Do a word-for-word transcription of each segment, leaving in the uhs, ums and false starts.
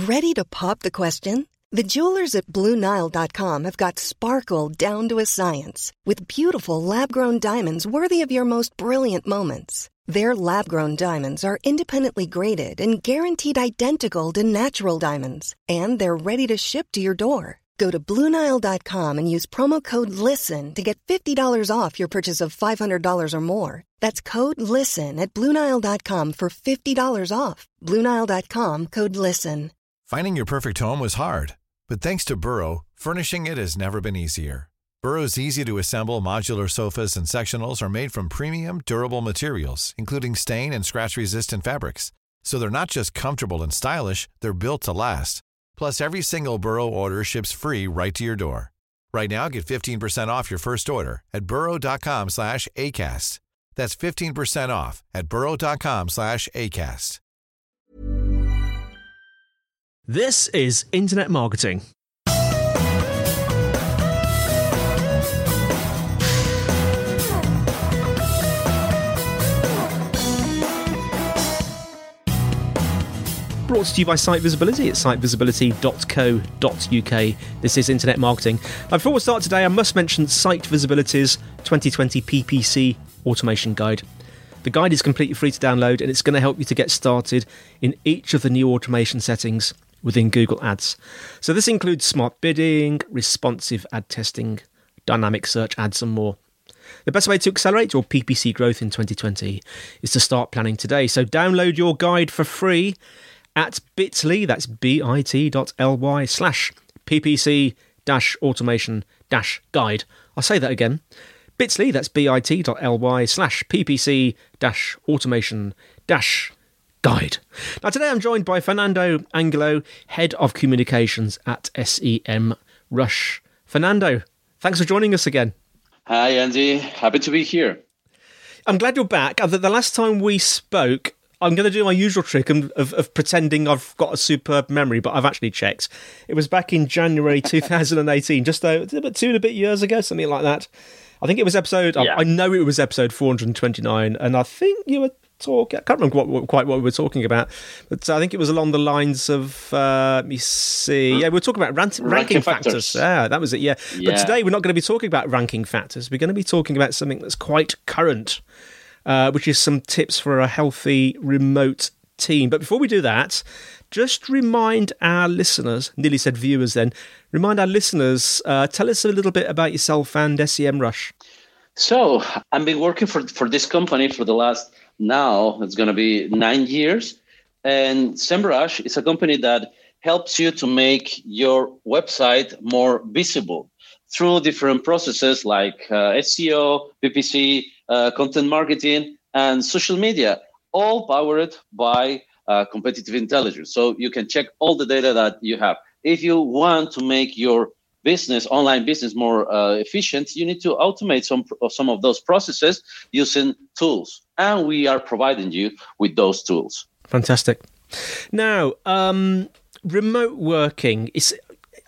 Ready to pop the question? The jewelers at Blue Nile dot com have got sparkle down to a science with beautiful lab-grown diamonds worthy of your most brilliant moments. Their lab-grown diamonds are independently graded and guaranteed identical to natural diamonds, and they're ready to ship to your door. Go to Blue Nile dot com and use promo code LISTEN to get fifty dollars off your purchase of five hundred dollars or more. That's code LISTEN at Blue Nile dot com for fifty dollars off. Blue Nile dot com, code LISTEN. Finding your perfect home was hard, but thanks to Burrow, furnishing it has never been easier. Burrow's easy-to-assemble modular sofas and sectionals are made from premium, durable materials, including stain and scratch-resistant fabrics. So they're not just comfortable and stylish, they're built to last. Plus, every single Burrow order ships free right to your door. Right now, get fifteen percent off your first order at burrow dot com slash ACAST. That's fifteen percent off at burrow dot com slash ACAST. This is Internet Marketing. Brought to you by Site Visibility at site visibility dot co dot uk. This is Internet Marketing. Now, before we start today, I must mention Site Visibility's twenty twenty P P C Automation Guide. The guide is completely free to download, and it's going to help you to get started in each of the new automation settings within Google Ads. So this includes smart bidding, responsive ad testing, dynamic search ads, and more. The best way to accelerate your P P C growth in twenty twenty is to start planning today. So download your guide for free at bit.ly, that's bit.ly slash ppc dash automation dash guide. I'll say that again. bit.ly, that's bit.ly slash ppc dash automation dash guide. Now today I'm joined by Fernando Angelo, Head of Communications at SEMrush. Fernando, thanks for joining us again. Hi Andy, happy to be here. I'm glad you're back. The last time we spoke, I'm going to do my usual trick of, of, of pretending I've got a superb memory, but I've actually checked. It was back in January two thousand eighteen, just uh, about two and a bit years ago, something like that. I think it was episode, yeah. I, I know it was episode four hundred twenty-nine, and I think you were talking, I can't remember what, what, quite what we were talking about, but I think it was along the lines of, uh, let me see, yeah, we were talking about rant, ranking, ranking factors. factors. Yeah, that was it, yeah. yeah. But today we're not going to be talking about ranking factors. We're going to be talking about something that's quite current, Uh, which is some tips for a healthy remote team. But before we do that, just remind our listeners, nearly said viewers then, remind our listeners, uh, tell us a little bit about yourself and SEMrush. So I've been working for, for this company for the last, now it's going to be nine years. And SEMrush is a company that helps you to make your website more visible through different processes like uh, S E O, P P C, uh, content marketing, and social media, all powered by uh, competitive intelligence. So you can check all the data that you have. If you want to make your business, online business, more uh, efficient, you need to automate some of some of those processes using tools. And we are providing you with those tools. Fantastic. Now, um, remote working is...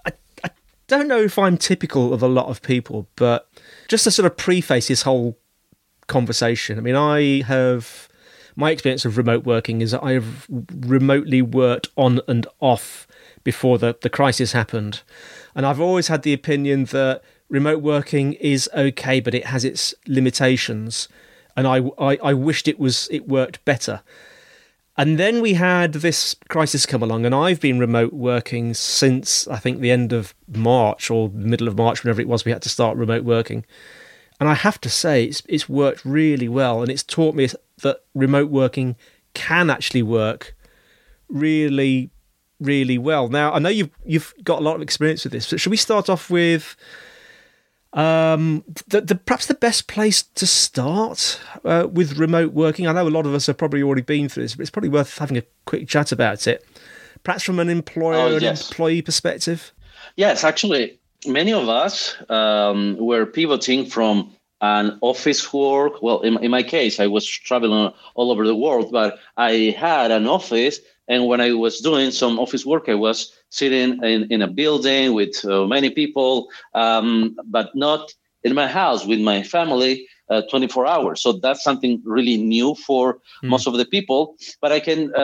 don't know if I'm typical of a lot of people, but just to sort of preface this whole conversation, I mean, I have, my experience of remote working is that I have remotely worked on and off before the, the crisis happened. And I've always had the opinion that remote working is okay, but it has its limitations. And I, I, I wished it was it worked better. And then we had this crisis come along, and I've been remote working since, I think, the end of March or middle of March, whenever it was we had to start remote working. And I have to say, it's, it's worked really well, and it's taught me that remote working can actually work really, really well. Now, I know you've you've got a lot of experience with this, but should we start off with Um, the, the perhaps the best place to start uh, with remote working? I know a lot of us have probably already been through this, but it's probably worth having a quick chat about it. Perhaps from an employer oh, and yes. employee perspective. Yes, actually, many of us um, were pivoting from an office work. Well, in, in my case, I was traveling all over the world, but I had an office. And when I was doing some office work, I was sitting in, in a building with uh, many people, um, but not in my house with my family uh, twenty-four hours. So that's something really new for mm. most of the people. But I can uh,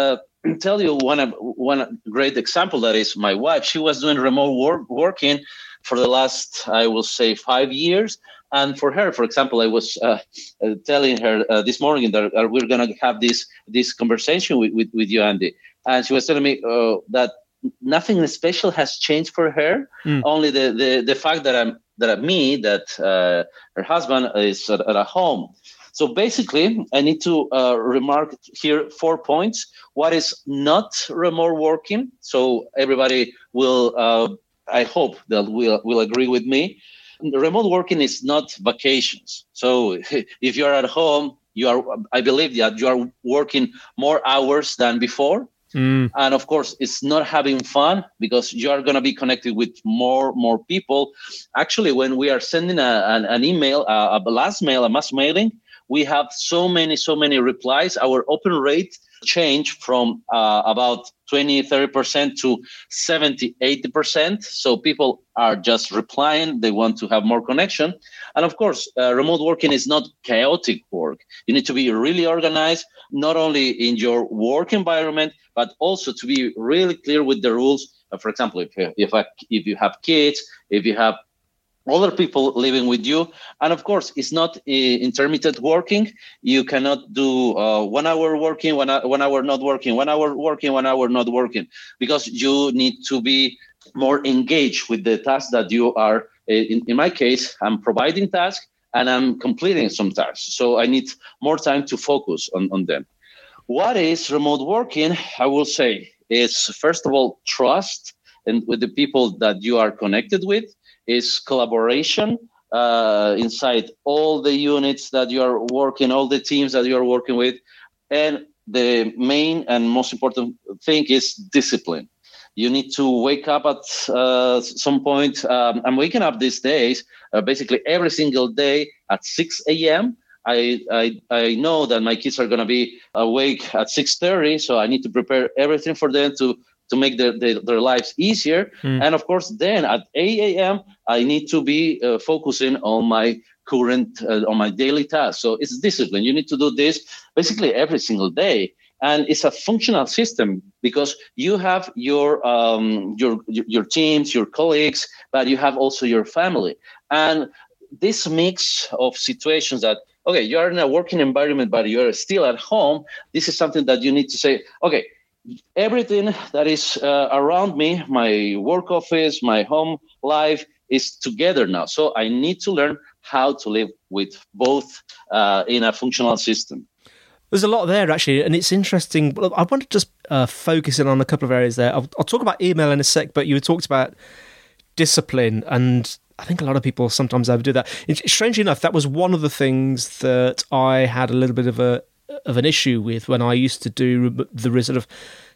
tell you one of, one great example that is my wife. She was doing remote work, working for the last, I will say, five years. And for her, for example, I was uh, uh, telling her uh, this morning that uh, we're going to have this this conversation with, with, with you, Andy. And she was telling me uh, that nothing special has changed for her. Mm. Only the, the, the fact that I'm that me, that uh, her husband is at, at home. So basically, I need to uh, remark here four points. What is not remote working? So everybody will, uh, I hope that will will agree with me. Remote working is not vacations. So if you're at home, you are, I believe that you are working more hours than before. Mm. And of course, it's not having fun because you are going to be connected with more more people. Actually, when we are sending a, an, an email, a, a blast mail, a mass mailing, we have so many, so many replies. Our open rate changed from uh, about twenty, thirty percent to seventy, eighty percent. So people are just replying. They want to have more connection. And of course, uh, remote working is not chaotic work. You need to be really organized, not only in your work environment, but also to be really clear with the rules. Uh, for example, if you, if, I, if you have kids, if you have other people living with you. And of course, it's not uh, intermittent working. You cannot do uh, one hour working, one, one hour not working, one hour working, one hour not working, because you need to be more engaged with the task that you are. Uh, in, in my case, I'm providing tasks and I'm completing some tasks. So I need more time to focus on, on them. What is remote working? I will say is, first of all, trust and with the people that you are connected with. Is collaboration uh, inside all the units that you are working, all the teams that you are working with. And the main and most important thing is discipline. You need to wake up at uh, some point. Um, I'm waking up these days, uh, basically every single day at six a.m. I, I I know that my kids are going to be awake at six thirty, so I need to prepare everything for them to to make their, their, their lives easier. Mm. And of course, then at eight a.m., I need to be uh, focusing on my current, uh, on my daily tasks. So it's discipline. You need to do this basically every single day. And it's a functional system because you have your, um, your, your teams, your colleagues, but you have also your family. And this mix of situations that, okay, you're in a working environment, but you're still at home. This is something that you need to say, okay, everything that is uh, around me, my work office, my home life is together now. So I need to learn how to live with both uh, in a functional system. There's a lot there, actually, and it's interesting. I want to just uh, focus in on a couple of areas there. I'll, I'll talk about email in a sec, but you talked about discipline, and I think a lot of people sometimes overdo that. It's, strangely enough, that was one of the things that I had a little bit of a of an issue with when I used to do the sort of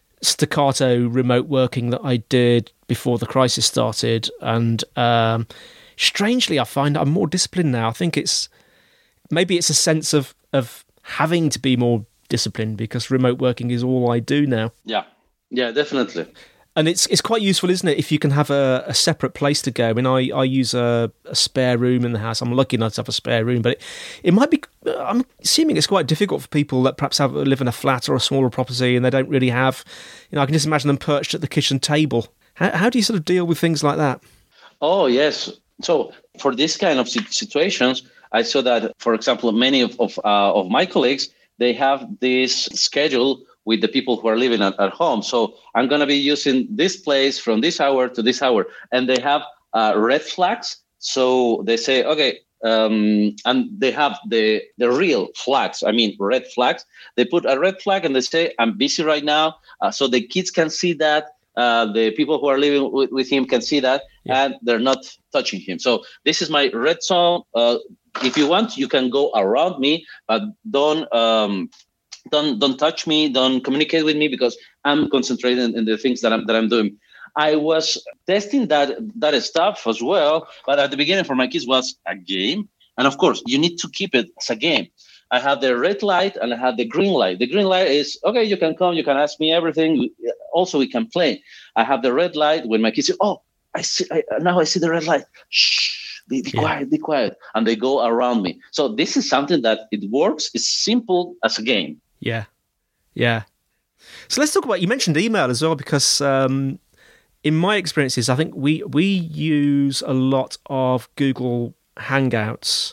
staccato remote working that I did before the crisis started. And um, strangely, I find I'm more disciplined now. I think it's maybe it's a sense of, of having to be more disciplined because remote working is all I do now. Yeah, yeah, definitely. And it's it's quite useful, isn't it, if you can have a, a separate place to go. I mean, I, I use a, a spare room in the house. I'm lucky enough to have a spare room, but it, it might be, I'm assuming it's quite difficult for people that perhaps have live in a flat or a smaller property and they don't really have, you know, I can just imagine them perched at the kitchen table. How, how do you sort of deal with things like that? Oh, yes. So for this kind of situations, I saw that, for example, many of, of, uh, of my colleagues, they have this schedule with the people who are living at, at home. So I'm going to be using this place from this hour to this hour. And they have uh, red flags. So they say, okay, um, and they have the, the real flags. I mean, red flags. They put a red flag and they say, I'm busy right now. Uh, so the kids can see that. Uh, the people who are living with, with him can see that. Yeah. And they're not touching him. So this is my red zone. Uh, if you want, you can go around me, but don't... Um, Don't don't touch me. Don't communicate with me because I'm concentrating in the things that I'm that I'm doing. I was testing that that stuff as well, but at the beginning for my kids was a game, and of course you need to keep it as a game. I had the red light and I had the green light. The green light is okay. You can come. You can ask me everything. Also, we can play. I have the red light when my kids say, "Oh, I see. I, now I see the red light." Shh. Be, be yeah. quiet. Be quiet. And they go around me. So this is something that it works. It's simple as a game. Yeah, yeah. So let's talk about, you mentioned email as well, because um, in my experiences, I think we, we use a lot of Google Hangouts.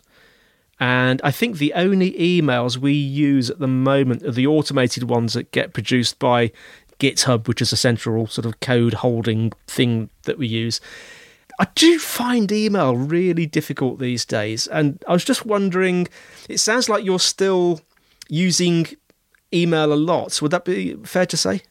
And I think the only emails we use at the moment are the automated ones that get produced by GitHub, which is a central sort of code holding thing that we use. I do find email really difficult these days. And I was just wondering, it sounds like you're still using email a lot. Would that be fair to say?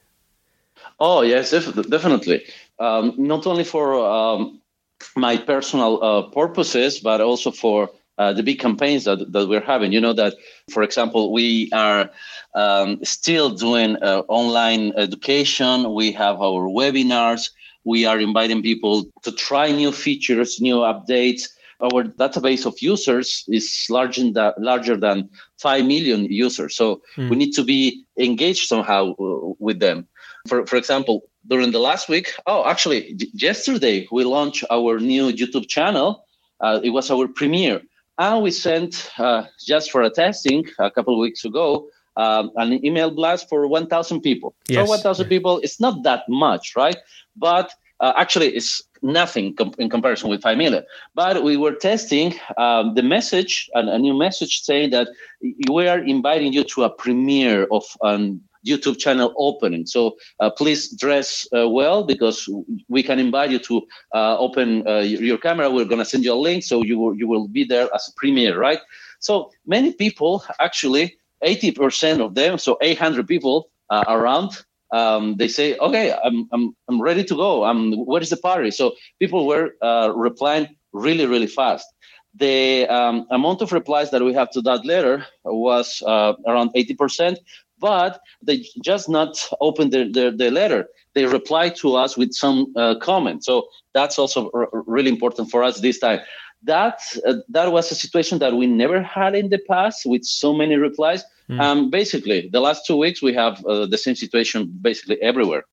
Oh, yes, def- definitely. Um, not only for um, my personal uh, purposes, but also for uh, the big campaigns that, that we're having. You know that, for example, we are um, still doing uh, online education. We have our webinars. We are inviting people to try new features, new updates. Our database of users is larger than, larger than five million users. So mm. we need to be engaged somehow uh, with them. For for example, during the last week, oh, actually, j- yesterday, we launched our new YouTube channel. Uh, it was our premiere. And we sent, uh, just for a testing a couple of weeks ago, um, an email blast for one thousand people. Yes. So one thousand people, it's not that much, right? But uh, actually, it's nothing com- in comparison with five million. But we were testing um, the message, and a new message saying that we are inviting you to a premiere of an YouTube channel opening. So uh, please dress uh, well, because we can invite you to uh, open uh, your camera. We're going to send you a link, so you will, you will be there as a premiere, right? So many people, actually, eighty percent of them, so eight hundred people uh, around, um, they say, okay, I'm I'm I'm ready to go. Um, where is the party? So people were uh, replying really, really fast. The um, amount of replies that we have to that letter was uh, around eighty percent. But they just not open the, the, the letter. They reply to us with some uh, comment. So that's also r- really important for us this time. That uh, that was a situation that we never had in the past with so many replies. Mm. Um, basically, the last two weeks, we have uh, the same situation basically everywhere.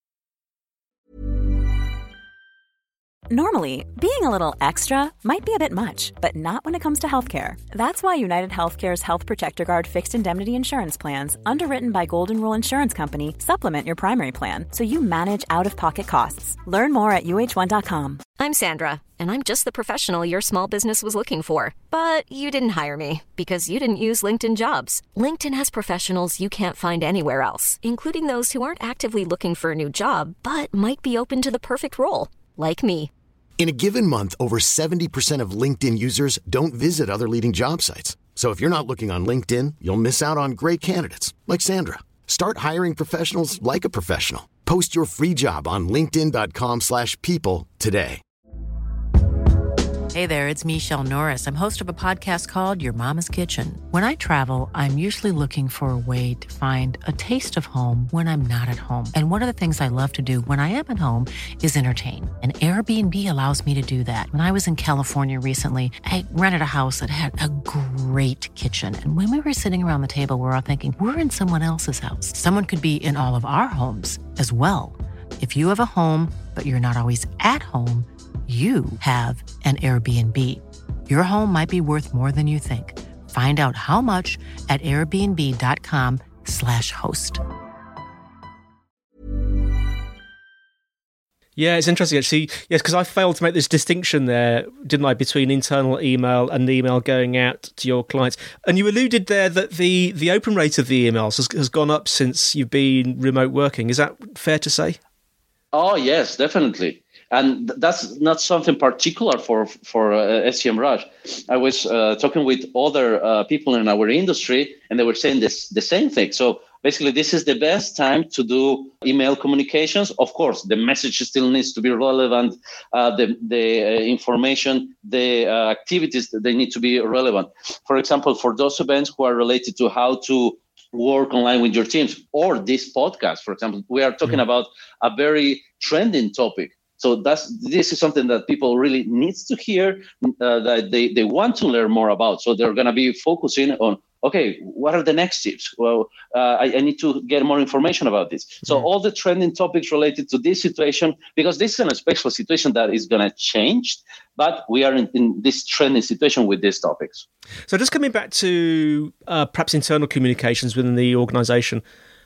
Normally, being a little extra might be a bit much, but not when it comes to healthcare. That's why United Healthcare's Health Protector Guard fixed indemnity insurance plans, underwritten by Golden Rule Insurance Company, supplement your primary plan so you manage out-of-pocket costs. Learn more at U H one dot com. I'm Sandra, and I'm just the professional your small business was looking for. But you didn't hire me because you didn't use LinkedIn Jobs. LinkedIn has professionals you can't find anywhere else, including those who aren't actively looking for a new job, but might be open to the perfect role, like me. In a given month, over seventy percent of LinkedIn users don't visit other leading job sites. So if you're not looking on LinkedIn, you'll miss out on great candidates like Sandra. Start hiring professionals like a professional. Post your free job on linkedin dot com slash people today. Hey there, it's Michelle Norris. I'm host of a podcast called Your Mama's Kitchen. When I travel, I'm usually looking for a way to find a taste of home when I'm not at home. And one of the things I love to do when I am at home is entertain. And Airbnb allows me to do that. When I was in California recently, I rented a house that had a great kitchen. And when we were sitting around the table, we were all thinking, we're in someone else's house. Someone could be in all of our homes as well. If you have a home, but you're not always at home, you have an Airbnb. Your home might be worth more than you think. Find out how much at airbnb dot com slash host. Yeah, it's interesting actually. Yes, because I failed to make this distinction there, didn't I, between internal email and the email going out to your clients. And you alluded there that the, the open rate of the emails has, has gone up since you've been remote working. Is that fair to say? Oh, yes, definitely. And that's not something particular for for uh, SEMrush. I was uh, talking with other uh, people in our industry, and they were saying this the same thing. So basically, this is the best time to do email communications. Of course, the message still needs to be relevant. Uh, the the uh, information, the uh, activities, they need to be relevant. For example, for those events who are related to how to work online with your teams, or this podcast, for example, we are talking mm-hmm. about a very trending topic. So that's this is something that people really needs to hear, uh, that they, they want to learn more about. So they're going to be focusing on, okay, what are the next tips? Well, uh, I, I need to get more information about this. So mm-hmm. all the trending topics related to this situation, because this is an special situation that is going to change, but we are in, in this trending situation with these topics. So just coming back to uh, perhaps internal communications within the organization,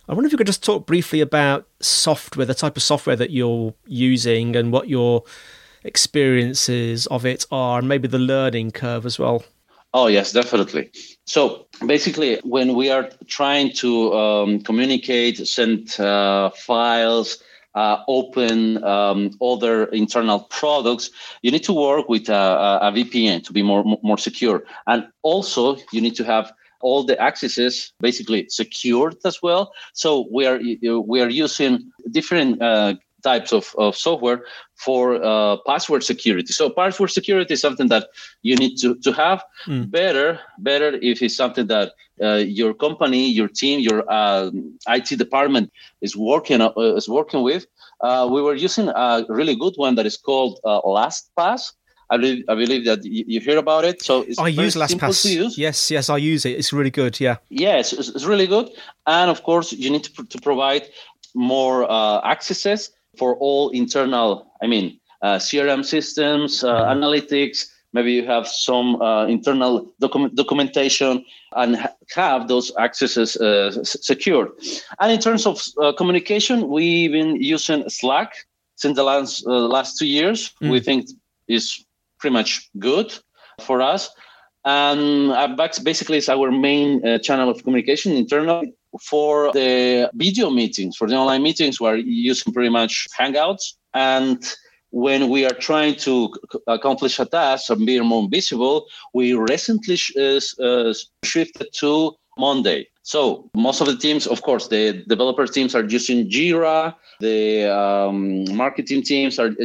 I wonder if you could just talk briefly about software, the type of software that you're using and what your experiences of it are, and maybe the learning curve as well. Oh, yes, definitely. So basically, when we are trying to um, communicate, send uh, files, uh, open um, other internal products, you need to work with a, a V P N to be more, more secure. And also, you need to have all the accesses basically secured as well. So we are we are using different uh, types of, of software for uh, password security. So password security is something that you need to, to have. Mm. Better, better if it's something that uh, your company, your team, your uh, I T department is working uh, is working with. Uh, we were using a really good one that is called uh, LastPass. I believe, I believe that you, you hear about it. So it's I very use simple to use. Yes, yes, I use it. It's really good. Yeah. Yes, it's, it's really good. And of course, you need to, to provide more uh, accesses for all internal, I mean, uh, C R M systems, uh, mm. analytics. Maybe you have some uh, internal document, documentation and ha- have those accesses uh, s- secured. And in terms of uh, communication, we've been using Slack since the last uh, last two years. Mm. We think is pretty much good for us. And uh, basically, it's our main uh, channel of communication internally. For the video meetings, for the online meetings, we're using pretty much Hangouts. And when we are trying to c- accomplish a task and be more visible, we recently sh- uh, shifted to Monday. So most of the teams, of course, the developer teams are using Jira. The um, marketing teams are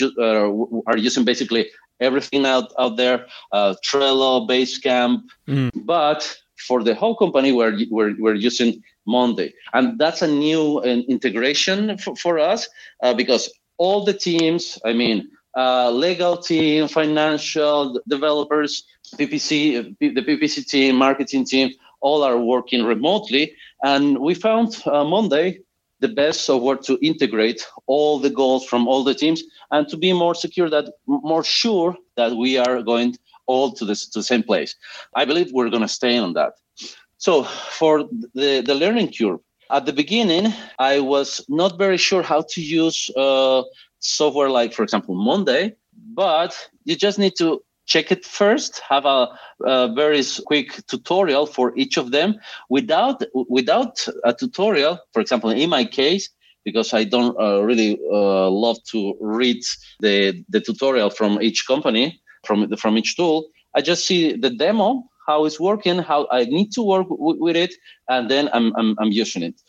uh, are using basically everything out, out there, uh, Trello, Basecamp. Mm. But for the whole company, we're, we're, we're using Monday. And that's a new uh, integration for, for us uh, because all the teams, I mean, uh, legal team, financial, developers, P P C, the P P C team, marketing team, all are working remotely. And we found uh, Monday the best software to integrate all the goals from all the teams and to be more secure, that more sure that we are going all to, this, to the same place. I believe we're going to stay on that. So for the, the learning curve, at the beginning, I was not very sure how to use uh, software like, for example, Monday, but you just need to check it first, have a, a very quick tutorial for each of them. Without without a tutorial, for example, in my case, because I don't uh, really uh, love to read the, the tutorial from each company, from the, from each tool, I just see the demo, how it's working, how I need to work w- with it, and then I'm, I'm, I'm using it.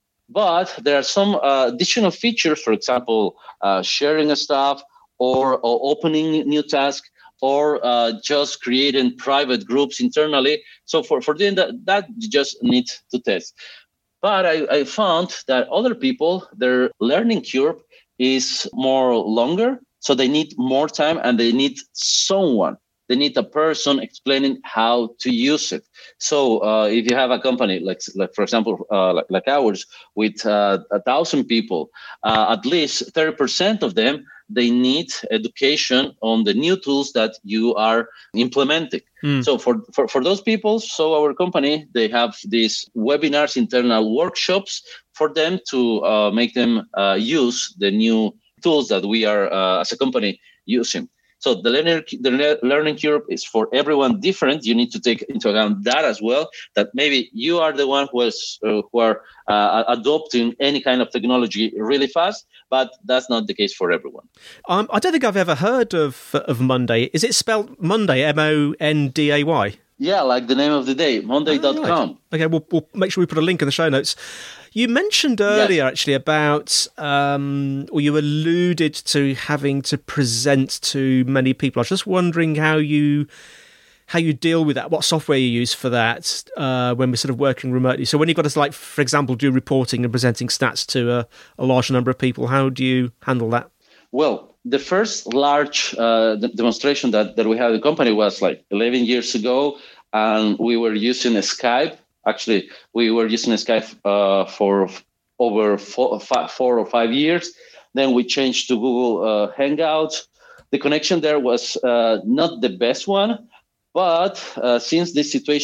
But there are some uh, additional features, for example, uh, sharing a stuff or, or opening new tasks, or uh, just creating private groups internally. So for, for doing that, that you just need to test. But I, I found that other people, their learning curve is more longer. So they need more time and they need someone. They need a person explaining how to use it. So uh, if you have a company, like, like for example, uh, like, like ours, with uh, a thousand people, uh, at least thirty percent of them, they need education on the new tools that you are implementing. Mm. So for, for, for those people, so our company, they have these webinars, internal workshops for them to uh, make them uh, use the new tools that we are, uh, as a company, using. So the learning, the learning curve is for everyone different. You need to take into account that as well, that maybe you are the one who, is, uh, who are uh, adopting any kind of technology really fast, but that's not the case for everyone. Um, I don't think I've ever heard of of Monday. Is it spelled Monday, M O N D A Y? Yeah, like the name of the day, monday dot com. Oh, right. Okay, we'll, we'll make sure we put a link in the show notes. You mentioned earlier, yes. actually, about, um, or you alluded to having to present to many people. I was just wondering how you how you deal with that, what software you use for that uh, when we're sort of working remotely. So when you've got to, like, for example, do reporting and presenting stats to a, a large number of people, how do you handle that? Well, the first large uh, demonstration that, that we had in the company was like eleven years ago, and we were using Skype. Actually, we were using Skype uh, for over four, five, four or five years. Then we changed to Google uh, Hangouts. The connection there was uh, not the best one, but uh, since this situation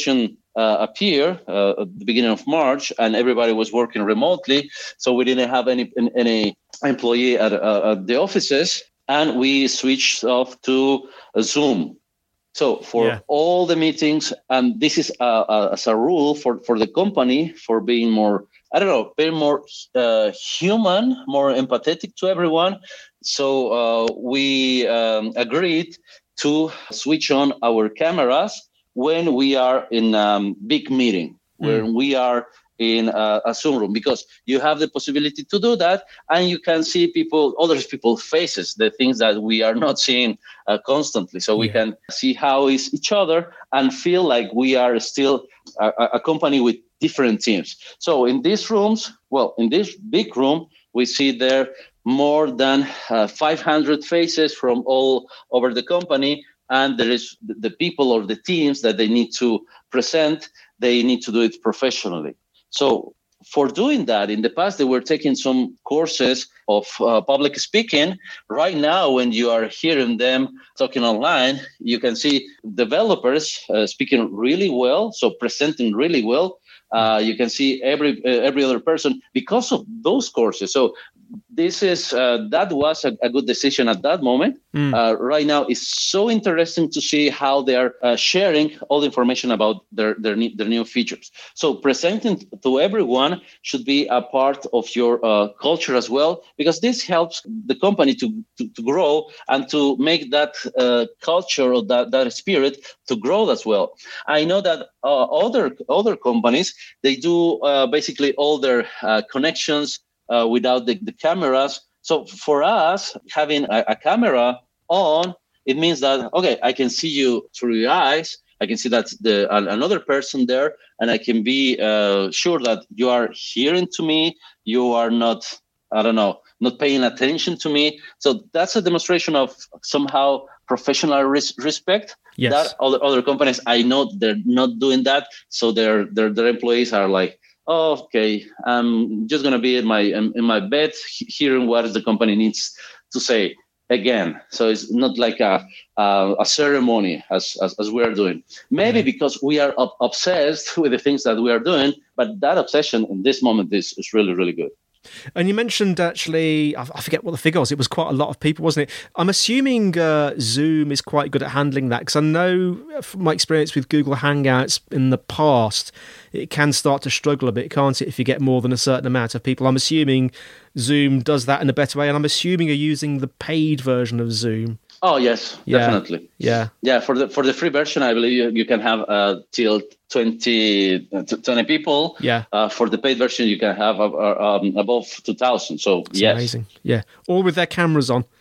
uh, appeared uh, at the beginning of March, and everybody was working remotely. So we didn't have any any employee at, uh, at the offices, and we switched off to uh, Zoom. So for yeah. all the meetings, and this is uh, uh, as a rule for, for the company, for being more, I don't know, being more uh, human, more empathetic to everyone. So uh, we um, agreed to switch on our cameras when we are in a um, big meeting, mm. when we are in a, a Zoom room, because you have the possibility to do that, and you can see people, other people's faces, the things that we are not seeing uh, constantly. So we yeah. can see how is each other and feel like we are still a, a company with different teams. So in these rooms, well, in this big room, we see there more than uh, five hundred faces from all over the company, and there is the people or the teams that they need to present, they need to do it professionally. So for doing that, in the past, they were taking some courses of uh, public speaking. Right now, when you are hearing them talking online, you can see developers uh, speaking really well, so presenting really well. Uh, you can see every uh, every other person because of those courses. So this is uh, that was a, a good decision at that moment. Mm. Uh, right now, it's so interesting to see how they are uh, sharing all the information about their their, their new features. So presenting to everyone should be a part of your uh, culture as well, because this helps the company to to, to grow and to make that uh, culture or that, that spirit to grow as well. I know that uh, other other companies, they do uh, basically all their uh, connections uh, without the, the cameras. So for us, having a, a camera on, it means that, okay, I can see you through your eyes. I can see that the uh, another person there, and I can be uh, sure that you are hearing to me. You are not, I don't know, not paying attention to me. So that's a demonstration of somehow professional res- respect. Yes. That other other companies, I know they're not doing that. So their their their employees are like, oh, okay, I'm just gonna be in my in, in my bed hearing what the company needs to say again. So it's not like a a, a ceremony as, as as we are doing. Maybe because we are ob- obsessed with the things that we are doing, but that obsession in this moment is, is really really good. And you mentioned, actually, I forget what the figure was. It was quite a lot of people, wasn't it? I'm assuming uh, Zoom is quite good at handling that, because I know from my experience with Google Hangouts in the past, it can start to struggle a bit, can't it, if you get more than a certain amount of people. I'm assuming Zoom does that in a better way, and I'm assuming you're using the paid version of Zoom. Oh, yes, yeah. definitely. Yeah. Yeah, for the for the free version, I believe you, you can have uh, till twenty, twenty people. Yeah. Uh, for the paid version, you can have uh, um, above two thousand. So, That's yes. amazing. Yeah. All with their cameras on.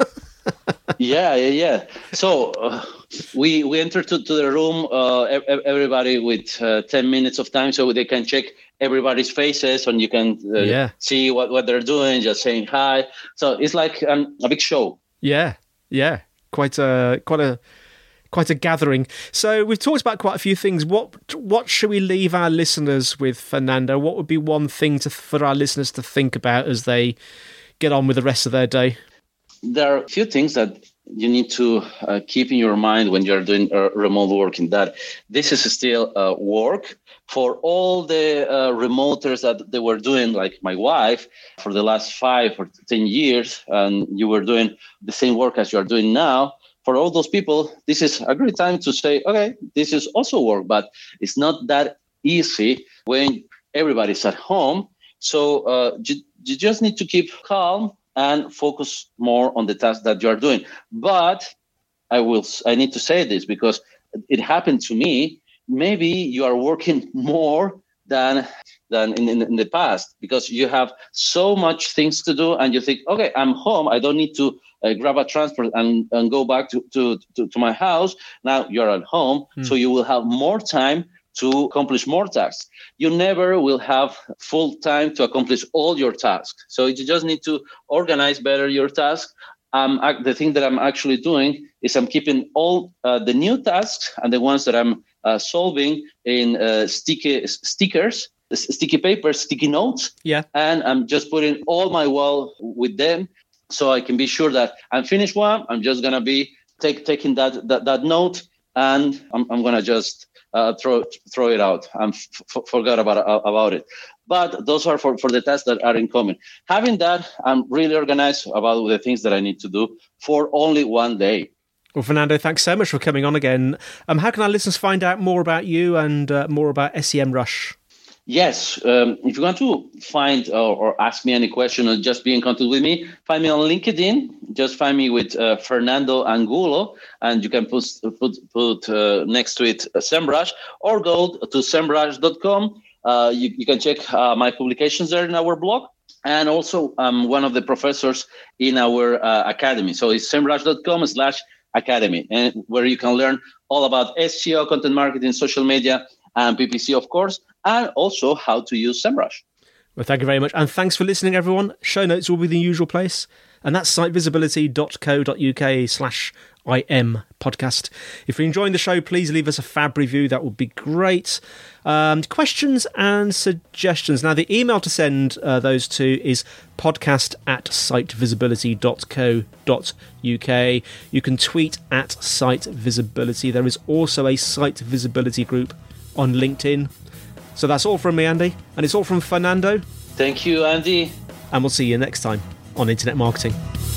yeah, yeah, yeah. So uh, we we enter to, to the room, uh, everybody with uh, ten minutes of time, so they can check everybody's faces, and you can uh, yeah. see what, what they're doing, just saying hi. So it's like um, a big show. Yeah. Yeah, quite a quite a quite a gathering. So we've talked about quite a few things. What what should we leave our listeners with, Fernando? What would be one thing to, for our listeners to think about as they get on with the rest of their day? There are a few things that you need to uh, keep in your mind when you're doing uh, remote working, that this is still uh, work. For all the uh, remoters that they were doing, like my wife, for the last five or ten years, and you were doing the same work as you are doing now, for all those people, this is a great time to say, okay, this is also work, but it's not that easy when everybody's at home. So uh, you, you just need to keep calm and focus more on the task that you are doing. But I will, I need to say this because it happened to me. Maybe you are working more than than in, in, in the past because you have so much things to do, and you think, okay, I'm home. I don't need to uh, grab a transport and, and go back to, to, to, to my house. Now you're at home, mm. so you will have more time to accomplish more tasks. You never will have full time to accomplish all your tasks. So you just need to organize better your tasks. Um, the thing that I'm actually doing is I'm keeping all uh, the new tasks and the ones that I'm uh, solving in uh, sticky stickers, sticky paper, sticky notes. Yeah. And I'm just putting all my well with them so I can be sure that I'm finished one. I'm just going to be take, taking that, that, that note, and I'm, I'm going to just uh, throw throw it out. I f- forgot about about it. But those are for, for the tasks that are incoming. Having that, I'm really organized about the things that I need to do for only one day. Well, Fernando, thanks so much for coming on again. Um, how can our listeners find out more about you and uh, more about SEMrush? Yes, um, if you want to find or, or ask me any question or just be in contact with me, find me on LinkedIn. Just find me with uh, Fernando Angulo, and you can put put, put uh, next to it uh, SEMrush, or go to semrush dot com. Uh, you, you can check uh, my publications there in our blog. And also, I'm one of the professors in our uh, academy. So it's semrush dot com slash academy, and where you can learn all about S E O, content marketing, social media, and P P C, of course, and also how to use SEMrush. Well, thank you very much. And thanks for listening, everyone. Show notes will be the usual place. And that's sitevisibility dot co dot uk slash IM podcast. If you're enjoying the show, please leave us a fab review. That would be great. Um, questions and suggestions. Now, the email to send uh, those to is podcast at sitevisibility dot co dot uk. You can tweet at sitevisibility. There is also a Site Visibility group on LinkedIn. So that's all from me, Andy. And it's all from Fernando. Thank you, Andy. And we'll see you next time on Internet Marketing.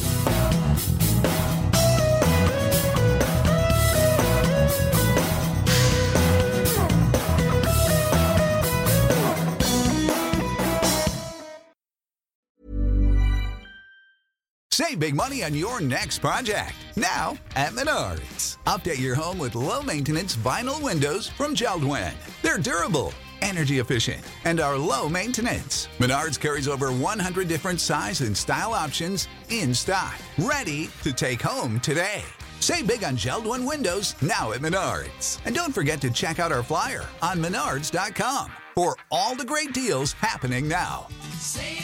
Save big money on your next project, now at Menards. Update your home with low-maintenance vinyl windows from JELD-WEN. They're durable, energy efficient, and are low maintenance. Menards carries over one hundred different size and style options in stock, ready to take home today. Save big on JELD-WEN windows now at Menards. And don't forget to check out our flyer on menards dot com for all the great deals happening now. Save